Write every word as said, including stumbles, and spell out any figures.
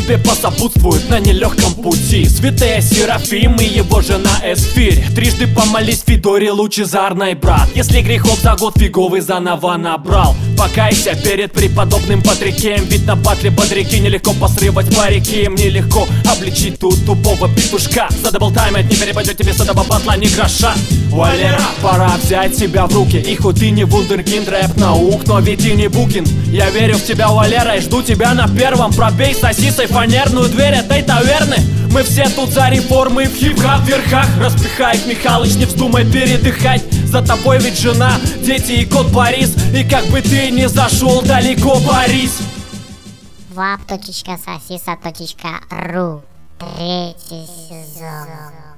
тебе посопутствуют на нелегком пути святые Серафим и его жена Эсфирь. Трижды помолись Федоре лучезарной, брат, если грехов за год фиговый заново набрал. Покайся перед преподобным Патрикеем, ведь на батле бодряки нелегко посрывать парики. Им нелегко обличить тут тупого петушка. За даблтаймет не перепадет тебе с этого батла ни гроша. Валера, пора взять себя в руки. И хоть ты не вундеркинд рэп наук, но ведь и не Букин. Я верю в тебя, Валера, и жду тебя на первом. Пробей сосисой фанерную дверь этой таверны. Мы все тут за реформы в хип-хап верхах. Распихай их, Михалыч, не вздумай передыхать. За тобой ведь жена, дети и кот Борис. И как бы ты ни зашел далеко, Борис. вап точка сосиса точка ру. Третий сезон.